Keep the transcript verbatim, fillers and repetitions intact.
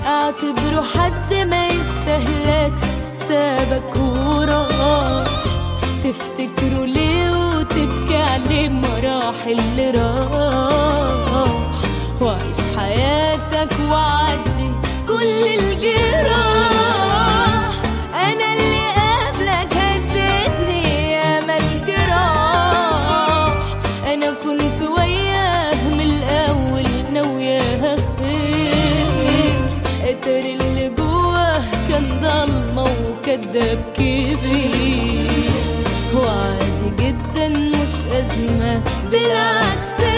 اعتبره حد ما يستهلكش، سابك وراح. تفتكره ليه وتبكي عليه مراحل اللي راح، وعيش حياتك وعدي كل الجراح. انا اللي قبلك هدتني ياما الجراح، انا كنت وياه من الاول ناوياها خير. اتر اللي جواه كان ضلمه وكداب كبير، وعادي جدا مش ازمه بالعكس